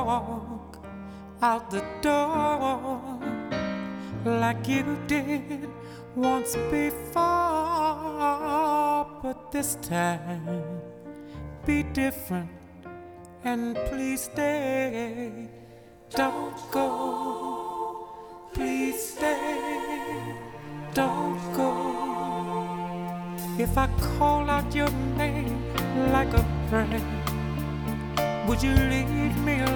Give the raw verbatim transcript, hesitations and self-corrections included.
walk out the door like you did once before, but this time be different and please stay. Don't go, please stay. Don't go. If I call out your name like a prayer, would you leave me alone?